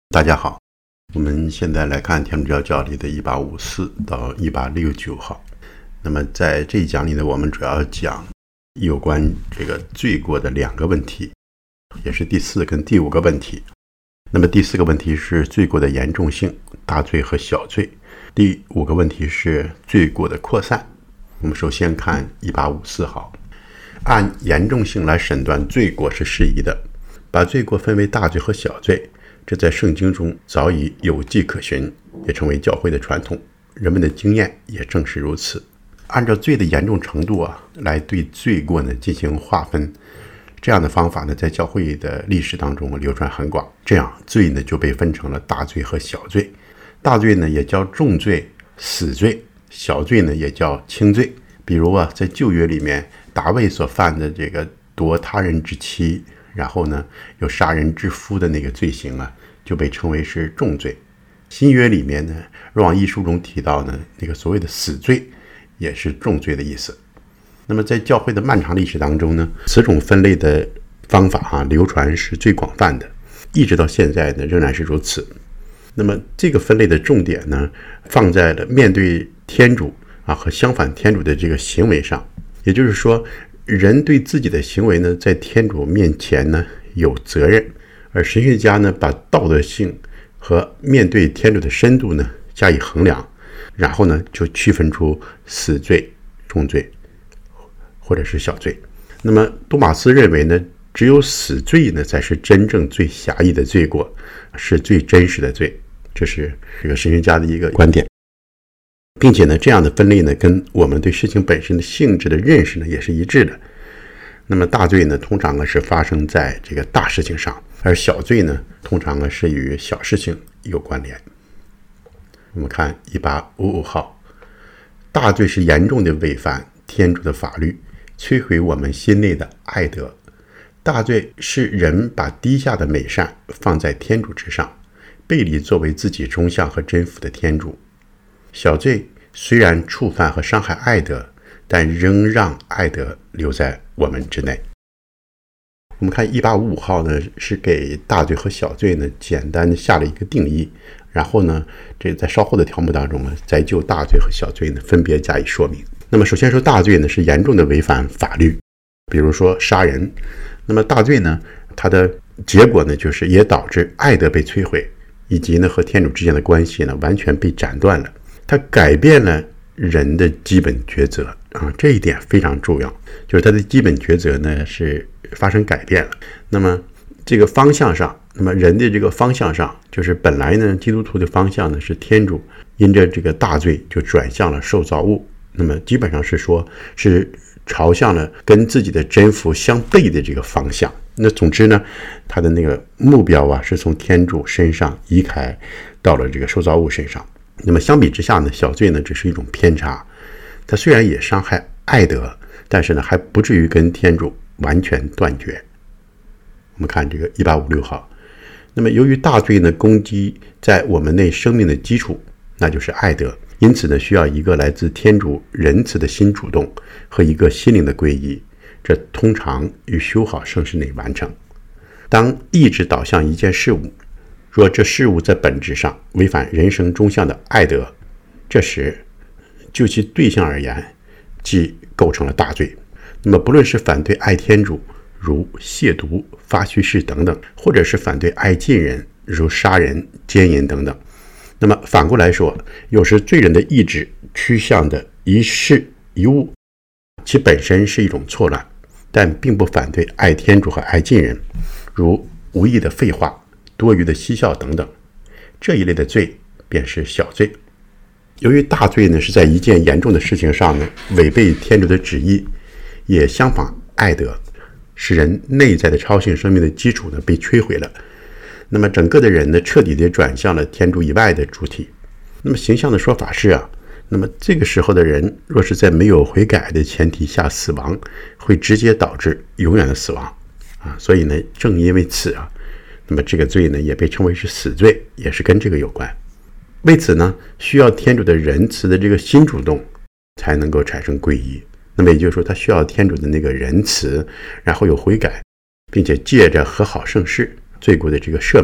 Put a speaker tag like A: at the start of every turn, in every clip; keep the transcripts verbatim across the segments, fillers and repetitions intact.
A: 大家好，我们现在来看天主教教理的一八五四到一八六九号。那么在这一讲里呢，我们主要讲有关这个罪过的两个问题，也是第四跟第五个问题。那么第四个问题是罪过的严重性，大罪和小罪。第五个问题是罪过的扩散。我们首先看一八五四号，按严重性来审断罪过是适宜的，把罪过分为大罪和小罪，这在圣经中早已有迹可循，也成为教会的传统，人们的经验也正是如此。按照罪的严重程度啊，来对罪过呢进行划分，这样的方法呢，在教会的历史当中流传很广。这样罪呢就被分成了大罪和小罪。大罪呢也叫重罪、死罪，小罪呢也叫轻罪。比如啊，在旧约里面，大卫所犯的这个夺他人之妻，然后呢有杀人之夫的那个罪行啊，就被称为是重罪。新约里面呢，若望一书中提到呢，那个所谓的死罪也是重罪的意思。那么在教会的漫长历史当中呢，此种分类的方法啊流传是最广泛的，一直到现在呢仍然是如此。那么这个分类的重点呢，放在了面对天主啊和相反天主的这个行为上。也就是说，人对自己的行为呢，在天主面前呢有责任，而神学家呢把道德性和面对天主的深度呢加以衡量，然后呢就区分出死罪、重罪或者是小罪。那么多马斯认为呢，只有死罪呢才是真正最狭义的罪过，是最真实的罪，这是这个神学家的一个观点。并且呢，这样的分类呢，跟我们对事情本身的性质的认识呢，也是一致的。那么大罪呢，通常呢是发生在这个大事情上，而小罪呢，通常呢是与小事情有关联。我们看一八五五号，大罪是严重的违反天主的法律，摧毁我们心内的爱德。大罪是人把低下的美善放在天主之上，背离作为自己中相和真福的天主。小罪虽然触犯和伤害爱德，但仍让爱德留在我们之内。我们看一八五五号呢，是给大罪和小罪呢简单的下了一个定义，然后呢，这在稍后的条目当中呢，再就大罪和小罪呢分别加以说明。那么首先说大罪呢是严重的违反法律，比如说杀人。那么大罪呢，它的结果呢就是也导致爱德被摧毁，以及呢和天主之间的关系呢完全被斩断了。它改变了人的基本抉择啊，这一点非常重要，就是它的基本抉择呢是发生改变了。那么这个方向上，那么人的这个方向上，就是本来呢基督徒的方向呢是天主，因着这个大罪就转向了受造物，那么基本上是说是朝向了跟自己的真福相悖的这个方向。那总之呢，他的那个目标啊是从天主身上移开到了这个受造物身上。那么相比之下呢，小罪呢只是一种偏差，它虽然也伤害爱德，但是呢还不至于跟天主完全断绝。我们看这个一八五六号，那么由于大罪呢攻击在我们内生命的基础，那就是爱德，因此呢需要一个来自天主仁慈的新主动和一个心灵的归依，这通常于修好圣事内完成。当意志导向一件事物，若这事物在本质上违反人生中相的爱德，这时就其对象而言，即构成了大罪。那么不论是反对爱天主，如亵渎、发虚誓等等，或者是反对爱近人，如杀人、奸淫等等。那么反过来说，有时罪人的意志趋向的一事一物，其本身是一种错乱，但并不反对爱天主和爱近人，如无意的废话、多余的嬉笑等等，这一类的罪便是小罪。由于大罪呢是在一件严重的事情上呢违背天主的旨意，也相反爱德，使人内在的超性生命的基础呢被摧毁了，那么整个的人呢彻底地转向了天主以外的主体。那么形象的说法是啊，那么这个时候的人若是在没有悔改的前提下死亡，会直接导致永远的死亡啊。所以呢，正因为此啊，那么这个罪呢也被称为是死罪，也是跟这个有关。为此呢，需要天主的仁慈的这个新主动才能够产生归依。那么也就是说，他需要天主的那个仁慈，然后有悔改，并且借着和好圣事罪过的这个赦免，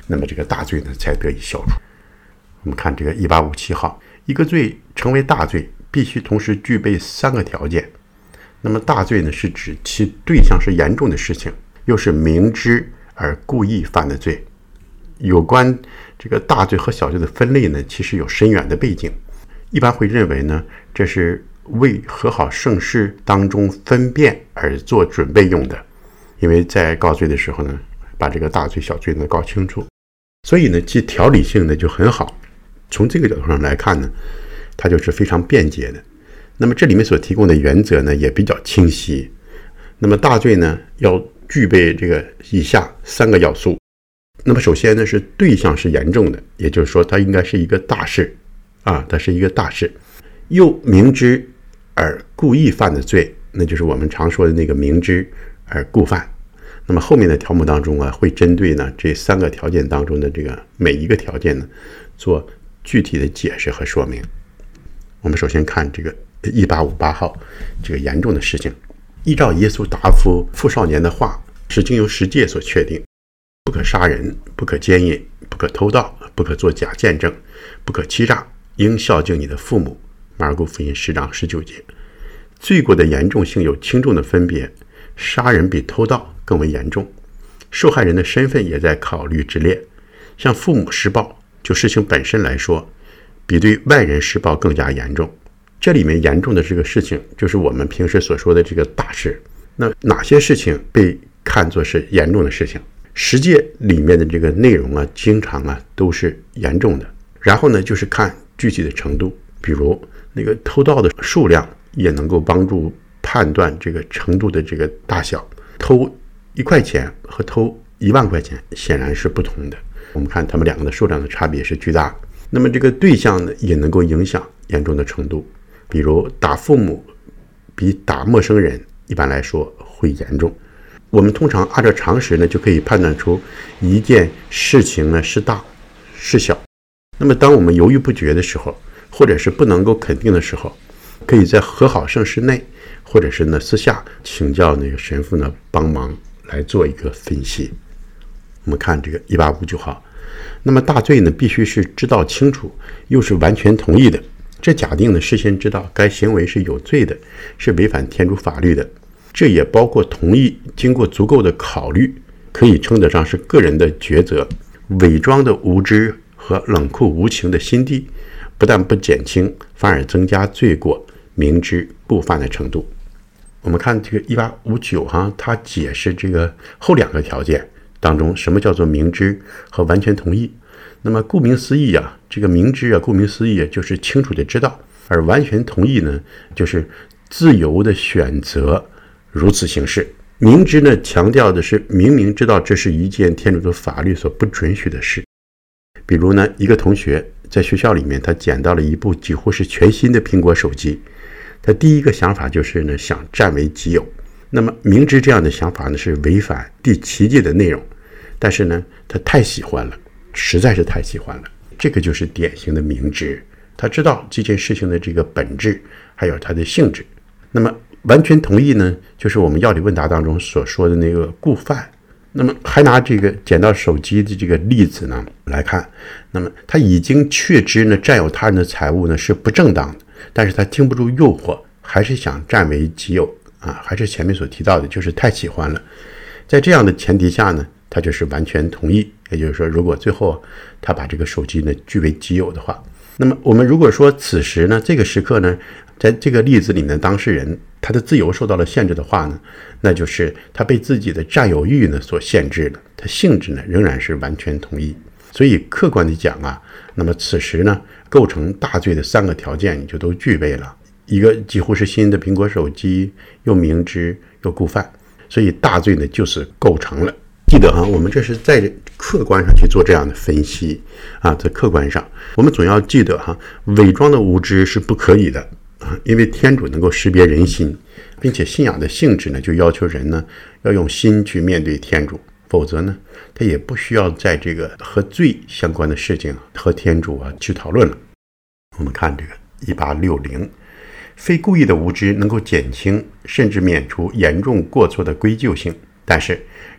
A: 那么这个大罪呢才得以消除。我们看这个一八五七号，一个罪成为大罪，必须同时具备三个条件。那么大罪呢，是指其对象是严重的事情，又是明知而故意犯的罪。有关这个大罪和小罪的分类呢，其实有深远的背景。一般会认为呢，这是为和好圣事当中分辨而做准备用的，因为在告罪的时候呢，把这个大罪小罪呢搞清楚，所以呢其条理性呢就很好。从这个角度上来看呢，它就是非常便捷的。那么这里面所提供的原则呢也比较清晰。那么大罪呢要具备这个以下三个要素。那么首先呢是对象是严重的，也就是说它应该是一个大事啊，它是一个大事。又明知而故意犯的罪，那就是我们常说的那个明知而故犯。那么后面的条目当中啊，会针对呢这三个条件当中的这个每一个条件呢做具体的解释和说明。我们首先看这个一八五八号这个严重的事情。依照耶稣答复富少年的话，是经由十诫所确定：不可杀人，不可奸淫，不可偷盗，不可作假见证，不可欺诈，应孝敬你的父母。马尔谷福音十章十九节。罪过的严重性有轻重的分别，杀人比偷盗更为严重，受害人的身份也在考虑之列。向父母施暴，就事情本身来说，比对外人施暴更加严重。这里面严重的这个事情，就是我们平时所说的这个大事。那哪些事情被看作是严重的事情？十诫里面的这个内容啊，经常啊都是严重的。然后呢，就是看具体的程度，比如那个偷盗的数量也能够帮助判断这个程度的这个大小。偷一块钱和偷一万块钱显然是不同的。我们看他们两个的数量的差别是巨大。那么这个对象呢，也能够影响严重的程度。比如打父母比打陌生人一般来说会严重。我们通常按照常识呢，就可以判断出一件事情呢是大是小。那么当我们犹豫不决的时候，或者是不能够肯定的时候，可以在和好圣事内，或者是呢私下请教那个神父呢帮忙来做一个分析。我们看这个一八五九号，那么大罪呢必须是知道清楚，又是完全同意的。这假定呢事先知道该行为是有罪的，是违反天主法律的。这也包括同意经过足够的考虑，可以称得上是个人的抉择。伪装的无知和冷酷无情的心地，不但不减轻，反而增加罪过明知故犯的程度。我们看这个一八五九哈，他解释这个后两个条件当中，什么叫做明知和完全同意。那么顾名思义啊，这个明知啊，顾名思义就是清楚的知道，而完全同意呢，就是自由的选择如此行事。明知呢，强调的是明明知道这是一件天主的法律所不准许的事。比如呢，一个同学在学校里面，他捡到了一部几乎是全新的苹果手机，他第一个想法就是呢，想占为己有。那么明知这样的想法呢，是违反第七诫的内容，但是呢，他太喜欢了，实在是太喜欢了。这个就是典型的明知，他知道这件事情的这个本质，还有它的性质。那么完全同意呢，就是我们要理问答当中所说的那个故犯。那么还拿这个捡到手机的这个例子呢来看，那么他已经确知呢占有他人的财物呢是不正当的，但是他经不住诱惑，还是想占为己有啊，还是前面所提到的，就是太喜欢了。在这样的前提下呢，他就是完全同意。也就是说，如果最后他把这个手机呢据为己有的话，那么我们如果说此时呢这个时刻呢，在这个例子里呢，当事人他的自由受到了限制的话呢，那就是他被自己的占有欲呢所限制了，他性质呢仍然是完全同意。所以客观的讲啊，那么此时呢构成大罪的三个条件你就都具备了，一个几乎是新的苹果手机，又明知又故犯，所以大罪呢就是构成了。记得哈，我们这是在客观上去做这样的分析啊，在客观上我们总要记得哈，伪装的无知是不可以的啊，因为天主能够识别人心，并且信仰的性质呢就要求人呢要用心去面对天主，否则呢他也不需要在这个和罪相关的事情和天主啊去讨论了。我们看这个一八六零，非故意的无知能够减轻甚至免除严重过错的归咎性，但是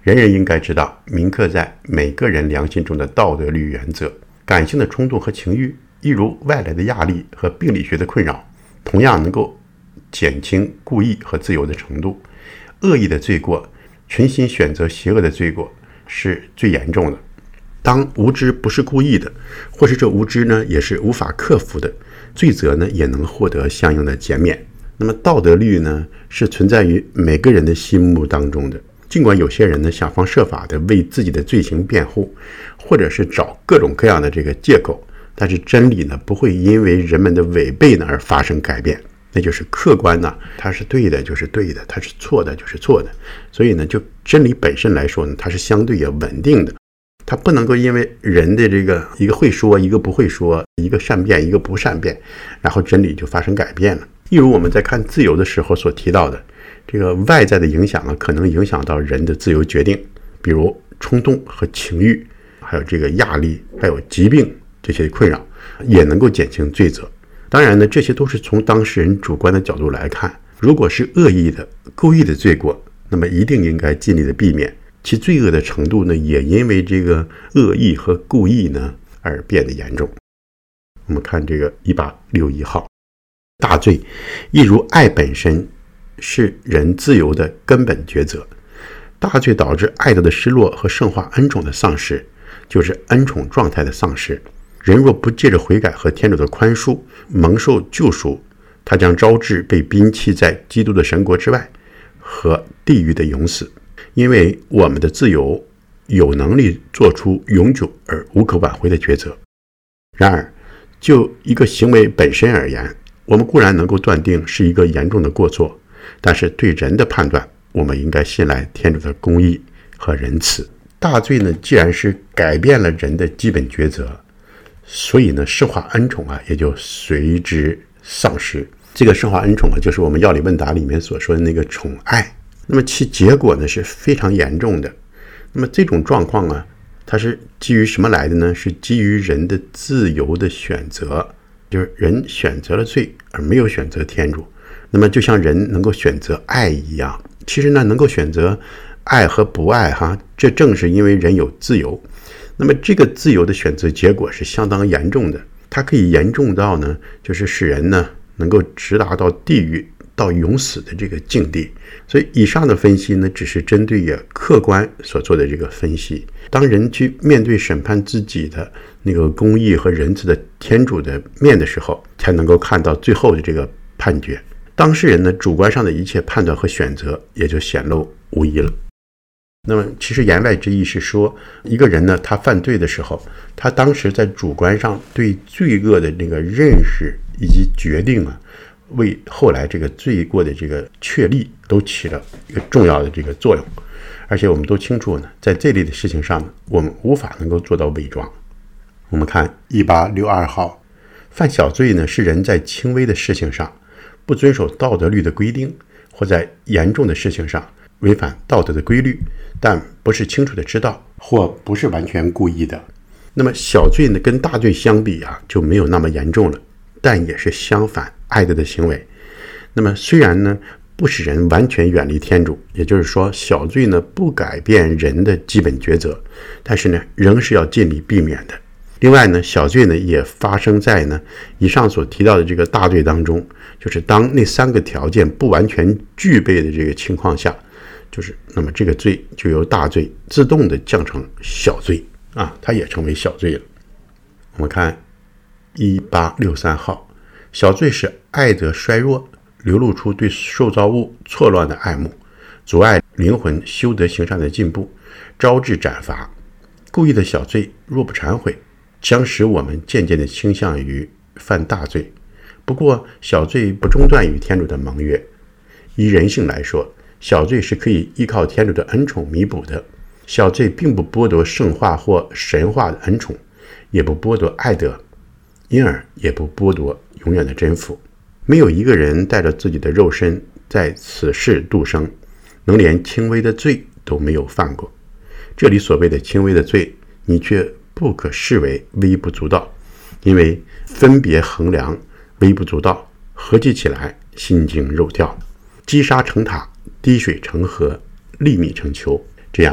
A: 人人应该知道铭刻在每个人良心中的道德律原则。感性的冲动和情欲，一如外来的压力和病理学的困扰，同样能够减轻故意和自由的程度。恶意的罪过，存心选择邪恶的罪过是最严重的。当无知不是故意的，或是这无知呢也是无法克服的，罪责呢也能获得相应的减免。那么道德律呢是存在于每个人的心目当中的，尽管有些人呢想方设法的为自己的罪行辩护，或者是找各种各样的这个借口，但是真理呢不会因为人们的违背呢而发生改变。那就是客观呢，它是对的就是对的，它是错的就是错的。所以呢，就真理本身来说呢，它是相对也稳定的，它不能够因为人的这个一个会说，一个不会说，一个善变，一个不善变，然后真理就发生改变了。例如我们在看自由的时候所提到的，这个外在的影响呢，可能影响到人的自由决定，比如冲动和情欲，还有这个压力，还有疾病这些困扰，也能够减轻罪责。当然呢，这些都是从当事人主观的角度来看。如果是恶意的、故意的罪过，那么一定应该尽力的避免，其罪恶的程度呢，也因为这个恶意和故意呢而变得严重。我们看这个一八六一号，大罪一如爱本身是人自由的根本抉择。大罪导致爱德的失落和圣化恩宠的丧失，就是恩宠状态的丧失。人若不借着悔改和天主的宽恕蒙受救赎，他将招致被摒弃在基督的神国之外和地狱的永死。因为我们的自由有能力做出永久而无可挽回的抉择。然而就一个行为本身而言，我们固然能够断定是一个严重的过错，但是对人的判断，我们应该信赖天主的公义和仁慈。大罪呢，既然是改变了人的基本抉择，所以呢，圣化恩宠啊，也就随之丧失。这个圣化恩宠啊，就是我们药理问答里面所说的那个宠爱。那么其结果呢是非常严重的。那么这种状况啊，它是基于什么来的呢？是基于人的自由的选择，就是人选择了罪而没有选择天主。那么就像人能够选择爱一样，其实呢，能够选择爱和不爱哈，这正是因为人有自由。那么这个自由的选择结果是相当严重的，它可以严重到呢，就是使人呢能够直达到地狱到永死的这个境地。所以以上的分析呢，只是针对也客观所做的这个分析。当人去面对审判自己的那个公义和仁慈的天主的面的时候，才能够看到最后的这个判决。当事人呢主观上的一切判断和选择也就显露无遗了。那么其实言外之意是说，一个人呢他犯罪的时候，他当时在主观上对罪恶的那个认识以及决定啊，为后来这个罪过的这个确立都起了一个重要的这个作用。而且我们都清楚呢，在这类的事情上呢，我们无法能够做到伪装。我们看一八六二号，犯小罪呢是人在轻微的事情上不遵守道德律的规定，或在严重的事情上违反道德的规律，但不是清楚的知道，或不是完全故意的。那么小罪呢跟大罪相比啊，就没有那么严重了，但也是相反爱德的行为。那么虽然呢不使人完全远离天主，也就是说小罪呢不改变人的基本抉择，但是呢仍是要尽力避免的。另外呢，小罪呢也发生在呢以上所提到的这个大罪当中，就是当那三个条件不完全具备的这个情况下，就是那么这个罪就由大罪自动的降成小罪啊，它也成为小罪了。我们看一八六三号，小罪使爱德衰弱，流露出对受造物错乱的爱慕，阻碍灵魂修德行善的进步，招致斩罚。故意的小罪若不忏悔，将使我们渐渐地倾向于犯大罪。不过小罪不中断于天主的盟约，依人性来说，小罪是可以依靠天主的恩宠弥补的。小罪并不剥夺圣化或神化的恩宠，也不剥夺爱德，因而也不剥夺永远的真福。没有一个人带着自己的肉身在此世度生，能连轻微的罪都没有犯过。这里所谓的轻微的罪，你却不可视为微不足道，因为分别衡量微不足道，合计起来心惊肉跳。积沙成塔，滴水成河，粒米成球，这样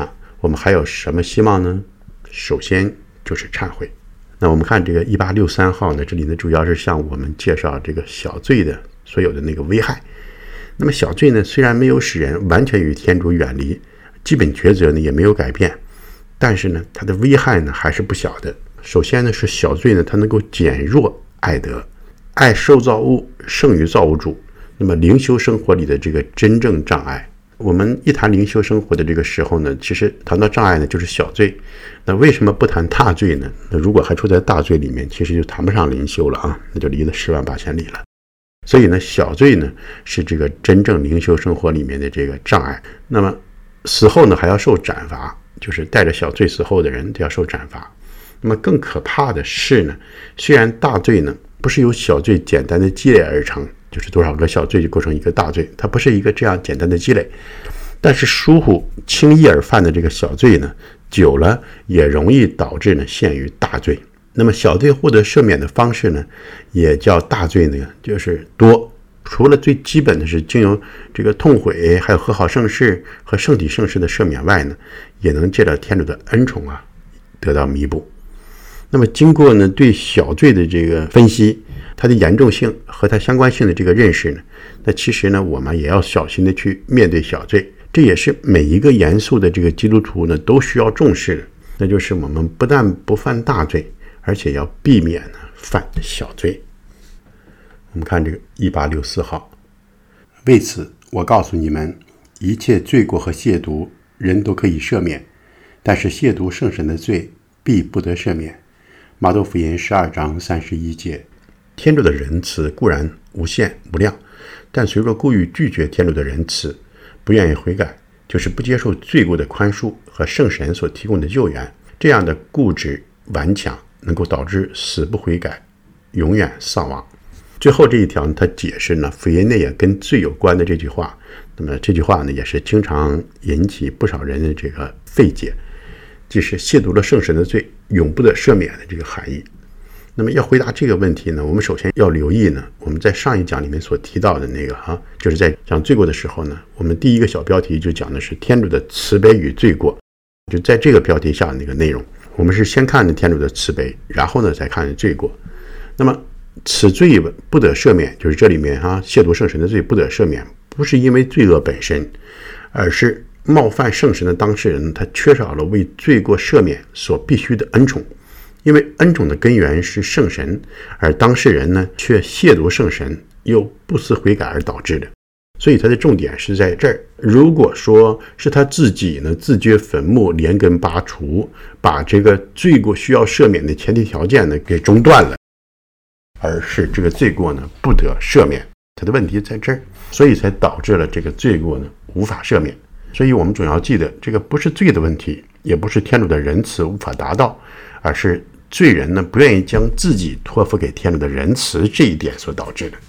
A: 我们还有什么希望呢？首先就是忏悔。那我们看这个一八六三号呢，这里呢主要是向我们介绍这个小罪的所有的那个危害。那么小罪呢，虽然没有使人完全与天主远离，基本抉择呢也没有改变，但是呢它的危害呢还是不小的。首先呢是小罪呢，它能够减弱爱德，爱受造物胜于造物主。那么灵修生活里的这个真正障碍，我们一谈灵修生活的这个时候呢，其实谈到障碍呢就是小罪。那为什么不谈大罪呢？那如果还处在大罪里面，其实就谈不上灵修了啊，那就离了十万八千里了。所以呢，小罪呢是这个真正灵修生活里面的这个障碍。那么死后呢还要受斩罚，就是带着小罪死后的人都要受斩罚。那么更可怕的是呢，虽然大罪呢不是由小罪简单的积累而成，就是多少个小罪就构成一个大罪，它不是一个这样简单的积累，但是疏忽轻易而犯的这个小罪呢，久了也容易导致呢陷于大罪。那么小罪获得赦免的方式呢，也叫大罪呢，就是多。除了最基本的是经由这个痛悔，还有和好圣事和圣体圣事的赦免外呢，也能借着天主的恩宠啊，得到弥补。那么经过呢对小罪的这个分析，它的严重性和它相关性的这个认识呢，那其实呢我们也要小心的去面对小罪，这也是每一个严肃的这个基督徒呢都需要重视的。那就是我们不但不犯大罪，而且要避免呢犯小罪。我们看这个一八六四号，为此我告诉你们，一切罪过和亵渎人都可以赦免，但是亵渎圣神的罪必不得赦免。马窦福音十二章三十一节。天主的仁慈固然无限无量，但谁若故意拒绝天主的仁慈，不愿意悔改，就是不接受罪过的宽恕和圣神所提供的救援，这样的固执顽强能够导致死不悔改，永远丧亡。最后这一条呢，他解释呢福音内也跟罪有关的这句话，那么这句话呢也是经常引起不少人的这个费解，即是亵渎了圣神的罪永不得赦免的这个含义。那么要回答这个问题呢，我们首先要留意呢，我们在上一讲里面所提到的那个哈、啊，就是在讲罪过的时候呢，我们第一个小标题就讲的是天主的慈悲与罪过，就在这个标题下的那个内容，我们是先看天主的慈悲，然后呢再看罪过。那么此罪不得赦免，就是这里面哈、啊、亵渎圣神的罪不得赦免，不是因为罪恶本身，而是冒犯圣神的当事人他缺少了为罪过赦免所必须的恩宠。因为恩宠的根源是圣神，而当事人呢却亵渎圣神，又不思悔改而导致的。所以他的重点是在这儿。如果说是他自己呢自掘坟墓，连根拔除，把这个罪过需要赦免的前提条件呢给中断了，而是这个罪过呢不得赦免，他的问题在这儿，所以才导致了这个罪过呢无法赦免。所以我们总要记得，这个不是罪的问题，也不是天主的仁慈无法达到，而是罪人呢不愿意将自己托付给天主的仁慈这一点所导致的。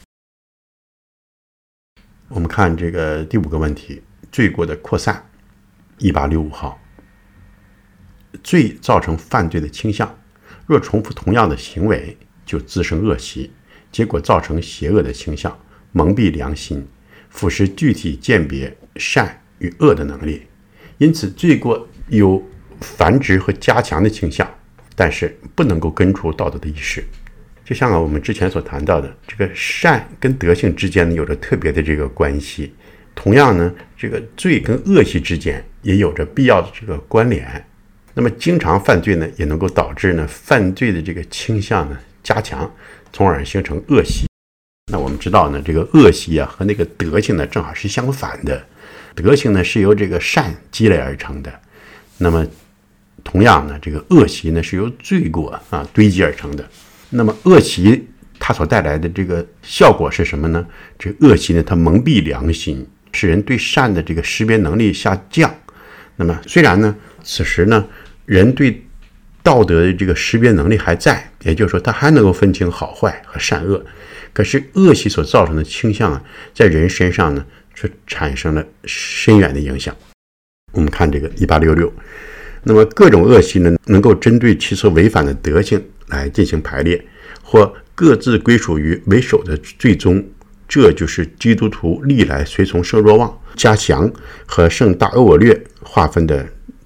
A: 我们看这个第五个问题，罪过的扩散。一八六五号，罪造成犯罪的倾向，若重复同样的行为，就滋生恶习，结果造成邪恶的倾向，蒙蔽良心，腐蚀具体鉴别善与恶的能力。因此罪过有繁殖和加强的倾向，但是不能够根除道德的意识。就像我们之前所谈到的，这个善跟德性之间呢有着特别的这个关系，同样呢这个罪跟恶习之间也有着必要的这个关联。那么经常犯罪呢也能够导致呢犯罪的这个倾向呢加强，从而形成恶习。那我们知道呢这个恶习啊和那个德性呢正好是相反的，德性呢是由这个善积累而成的，那么同样呢这个恶习呢是由罪过啊堆积而成的。那么恶习它所带来的这个效果是什么呢？这个恶习呢它蒙蔽良心，使人对善的这个识别能力下降。那么虽然呢此时呢人对道德的这个识别能力还在，也就是说他还能够分清好坏和善恶，可是恶习所造成的倾向啊在人身上呢却产生了深远的影响。我们看这个一八六六，那么各种恶习呢能够针对其所违反的德性来进行排列，或各自归属于为首的罪宗，这就是基督徒历来随从圣若望、加强和圣大欧我略划分的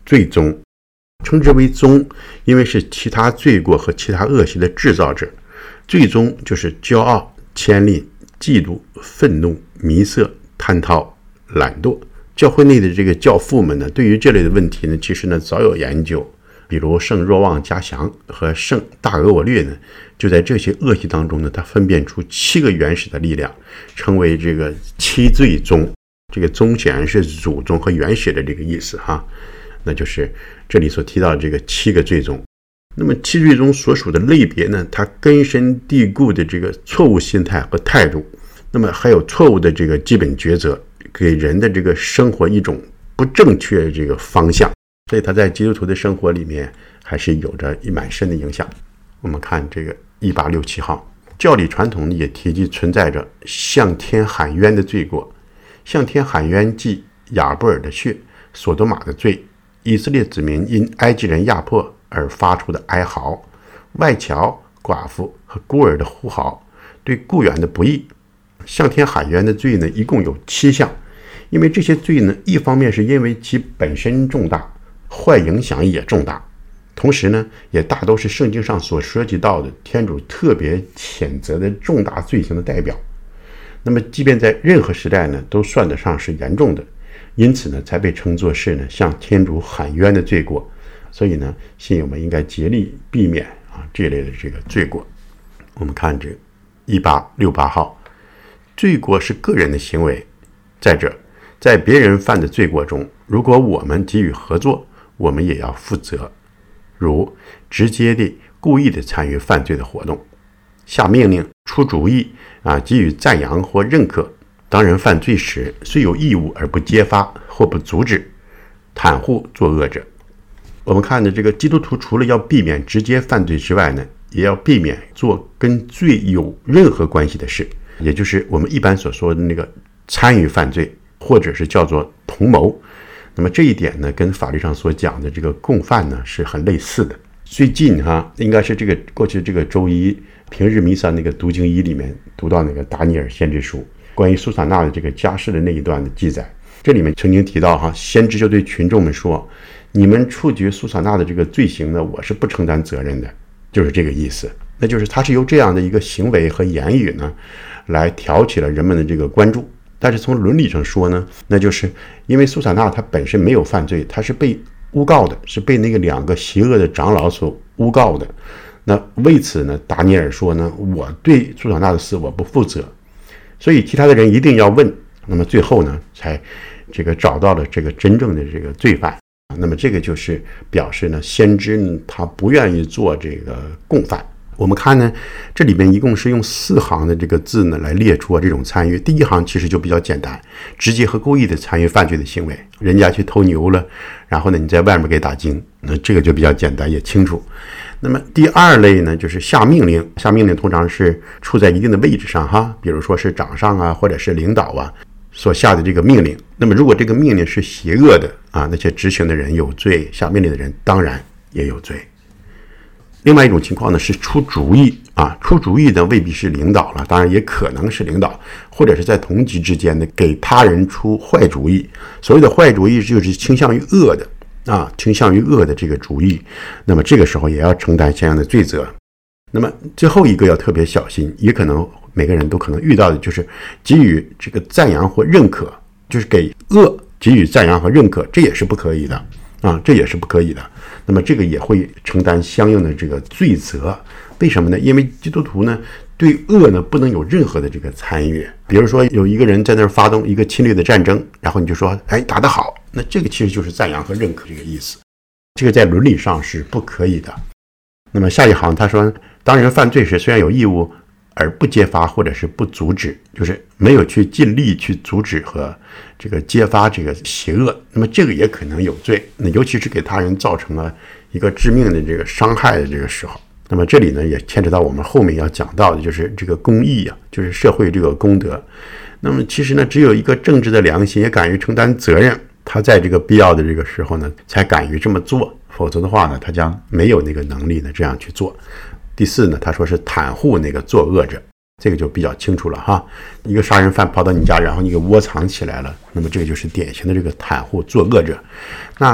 A: 罪宗，称之为宗，因为是其他罪过和其他恶习的制造者。罪宗就是骄傲、牵吝、嫉妒、愤怒、迷色、贪滔、懒惰。教会内的这个教父们呢，对于这类的问题呢，其实呢早有研究。比如圣若望嘉祥和圣大俄我略呢，就在这些恶习当中呢，他分辨出七个原始的力量，称为这个七罪宗。这个宗显然是祖宗和原始的这个意思哈，那就是这里所提到的这个七个罪宗。那么七罪宗所属的类别呢，它根深蒂固的这个错误心态和态度，那么还有错误的这个基本抉择，给人的这个生活一种不正确的这个方向，所以他在基督徒的生活里面还是有着一蛮深的影响。我们看这个一八六七号，教理传统也提及存在着向天喊冤的罪过。向天喊冤即亚布尔的血、索多玛的罪，以色列子民因埃及人压迫而发出的哀嚎，外侨、寡妇和孤儿的呼号，对雇员的不义。向天喊冤的罪呢，一共有七项。因为这些罪呢，一方面是因为其本身重大，坏影响也重大，同时呢，也大都是圣经上所涉及到的天主特别谴责的重大罪行的代表。那么即便在任何时代呢，都算得上是严重的，因此呢，才被称作是呢向天主喊冤的罪过。所以呢，信友们应该竭力避免啊这类的这个罪过。我们看这一八六八号，罪过是个人的行为。再者，在别人犯的罪过中，如果我们给予合作，我们也要负责，如直接的、故意的参与犯罪的活动，下命令、出主意啊，给予赞扬或认可。当人犯罪时，虽有义务而不揭发或不阻止，袒护作恶者。我们看的这个基督徒，除了要避免直接犯罪之外呢，也要避免做跟罪有任何关系的事，也就是我们一般所说的那个参与犯罪，或者是叫做同谋。那么这一点呢，跟法律上所讲的这个共犯呢是很类似的。最近哈，应该是这个过去这个周一平日弥撒那个读经一里面读到那个达尼尔先知书关于苏撒那的这个家事的那一段的记载，这里面曾经提到哈，先知就对群众们说，你们处决苏撒那的这个罪行呢，我是不承担责任的，就是这个意思。那就是他是由这样的一个行为和言语呢，来挑起了人们的这个关注。但是从伦理上说呢，那就是因为苏撒那他本身没有犯罪，他是被诬告的，是被那个两个邪恶的长老所诬告的。那为此呢，达尼尔说呢，我对苏撒那的事我不负责，所以其他的人一定要问。那么最后呢，才这个找到了这个真正的这个罪犯。那么这个就是表示呢，先知呢他不愿意做这个共犯。我们看呢，这里面一共是用四行的这个字呢来列出这种参与。第一行其实就比较简单，直接和故意的参与犯罪的行为，人家去偷牛了，然后呢你在外面给打惊，那这个就比较简单也清楚。那么第二类呢，就是下命令。下命令通常是处在一定的位置上哈，比如说是长上啊，或者是领导啊所下的这个命令。那么如果这个命令是邪恶的啊，那些执行的人有罪，下命令的人当然也有罪。另外一种情况呢是出主意啊，出主意呢未必是领导了，当然也可能是领导，或者是在同级之间的给他人出坏主意。所谓的坏主意就是倾向于恶的啊，倾向于恶的这个主意，那么这个时候也要承担相应的罪责。那么最后一个要特别小心，也可能每个人都可能遇到的，就是给予这个赞扬或认可，就是给恶给予赞扬和认可，这也是不可以的啊，这也是不可以的。那么这个也会承担相应的这个罪责。为什么呢？因为基督徒呢对恶呢不能有任何的这个参与。比如说有一个人在那儿发动一个侵略的战争，然后你就说哎打得好，那这个其实就是赞扬和认可这个意思，这个在伦理上是不可以的。那么下一行他说，当人犯罪时虽然有义务而不揭发或者是不阻止，就是没有去尽力去阻止和这个揭发这个邪恶，那么这个也可能有罪。那尤其是给他人造成了一个致命的这个伤害的这个时候，那么这里呢也牵扯到我们后面要讲到的，就是这个公义啊，就是社会这个公德。那么其实呢，只有一个正直的良心，也敢于承担责任，他在这个必要的这个时候呢，才敢于这么做，否则的话呢，他将没有那个能力呢这样去做。第四呢，他说是袒护那个作恶者，这个就比较清楚了哈。一个杀人犯跑到你家，然后你给窝藏起来了，那么这个就是典型的这个袒护作恶者。那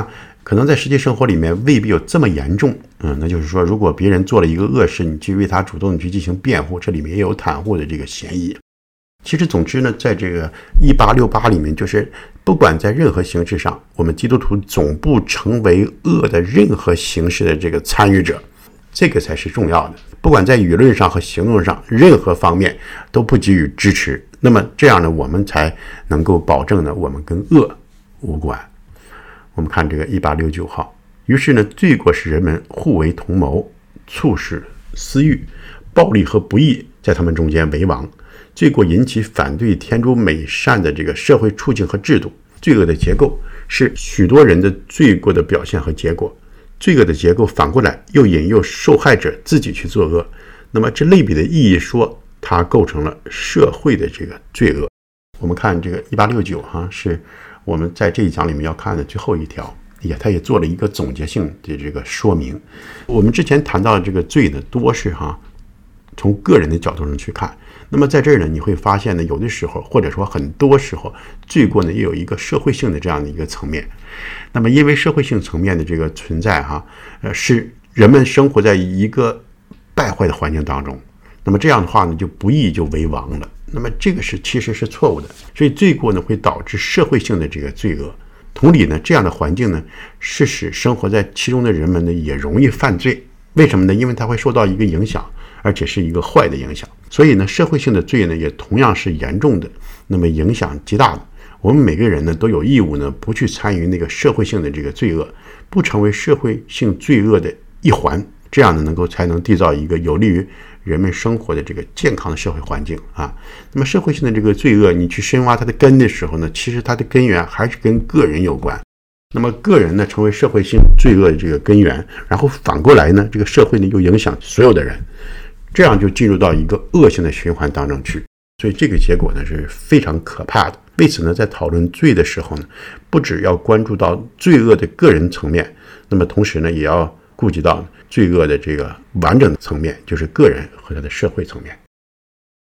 A: 可能在实际生活里面未必有这么严重。嗯，那就是说，如果别人做了一个恶事，你去为他主动去进行辩护，这里面也有袒护的这个嫌疑。其实总之呢，在这个一八六八里面，就是不管在任何形式上，我们基督徒总不成为恶的任何形式的这个参与者，这个才是重要的。不管在舆论上和行动上，任何方面都不给予支持，那么这样呢，我们才能够保证呢，我们跟恶无关。我们看这个一八六九号，于是呢，罪过使人们互为同谋，促使私欲、暴力和不义在他们中间为王。罪过引起反对天主美善的这个社会处境和制度，罪恶的结构是许多人的罪过的表现和结果。罪恶的结构反过来又引诱受害者自己去作恶，那么这类比的意义说，它构成了社会的这个罪恶。我们看这个一八六九哈，是我们在这一讲里面要看的最后一条，也它也做了一个总结性的这个说明。我们之前谈到的这个罪呢，多是哈从个人的角度上去看。那么在这儿呢，你会发现呢，有的时候或者说很多时候，罪过呢也有一个社会性的这样的一个层面。那么因为社会性层面的这个存在哈，呃，是人们生活在一个败坏的环境当中，那么这样的话呢，就不义就为王了。那么这个是其实是错误的，所以罪过呢会导致社会性的这个罪恶。同理呢，这样的环境呢，是使生活在其中的人们呢也容易犯罪。为什么呢？因为它会受到一个影响，而且是一个坏的影响。所以呢，社会性的罪呢，也同样是严重的，那么影响极大的。我们每个人呢，都有义务呢，不去参与那个社会性的这个罪恶，不成为社会性罪恶的一环，这样呢，能够才能缔造一个有利于人们生活的这个健康的社会环境啊。那么社会性的这个罪恶，你去深挖它的根的时候呢，其实它的根源还是跟个人有关。那么个人呢，成为社会性罪恶的这个根源，然后反过来呢，这个社会呢又影响所有的人，这样就进入到一个恶性的循环当中去。所以这个结果呢是非常可怕的。为此呢，在讨论罪的时候呢，不只要关注到罪恶的个人层面，那么同时呢，也要顾及到罪恶的这个完整的层面，就是个人和他的社会层面。